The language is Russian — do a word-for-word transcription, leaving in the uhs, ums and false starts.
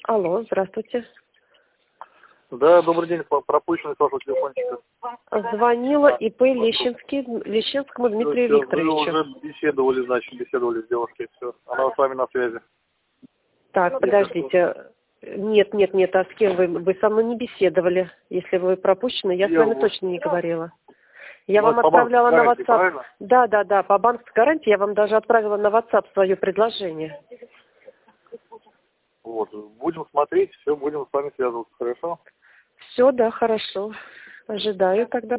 Алло, здравствуйте. Да, добрый день, пропущенный с вашего телефончика. Звонила ИП Лещинский, Лещинскому Дмитрию Все, Викторовичу. вы уже беседовали, значит, беседовали с девушкой, все. Она с вами на связи. Так, подождите. Нет, нет, нет, а с кем вы? Вы со мной не беседовали. Если вы пропущены, я, я с вами вот... точно не говорила. Я вам отправляла на WhatsApp. Правильно? Да, да, да, по банковской гарантии я вам даже отправила на WhatsApp свое предложение. Вот, будем смотреть, все, будем с вами связываться, хорошо? Все, да, хорошо. Ожидаю тогда.